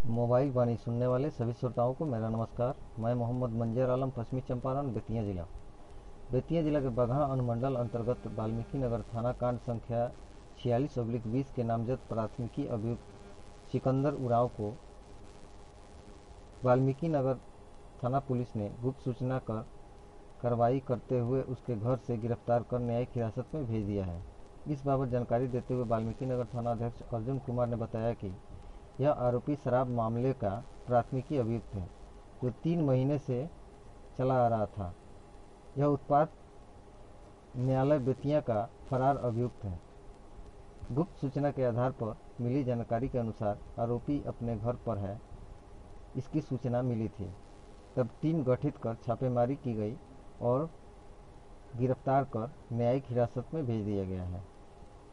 Mobile वाणी सुनने वाले सभी श्रोताओं को मेरा नमस्कार। मैं मोहम्मद मंजर आलम, पश्चिमी चंपारण, बेतिया जिला के बगहा अनुमंडल अंतर्गत वाल्मीकि नगर थाना कांड संख्या 46/20 के नामजद प्राथमिकी अभियुक्त सिकंदर उरांव को वाल्मीकि नगर थाना पुलिस ने गुप्त सूचना कर कार्रवाई करते हुए उसके घर से गिरफ्तार कर न्यायिक हिरासत में भेज दिया है। इस बाबत जानकारी देते हुए वाल्मीकि नगर थाना अध्यक्ष अर्जुन कुमार ने बताया कि यह आरोपी शराब मामले का प्राथमिकी अभियुक्त है, जो 3 महीने से चला आ रहा था। यह उत्पाद न्यायालय बेतिया का फरार अभियुक्त है। गुप्त सूचना के आधार पर मिली जानकारी के अनुसार आरोपी अपने घर पर है, इसकी सूचना मिली थी। तब टीम गठित कर छापेमारी की गई और गिरफ्तार कर न्यायिक हिरासत में भेज दिया गया है।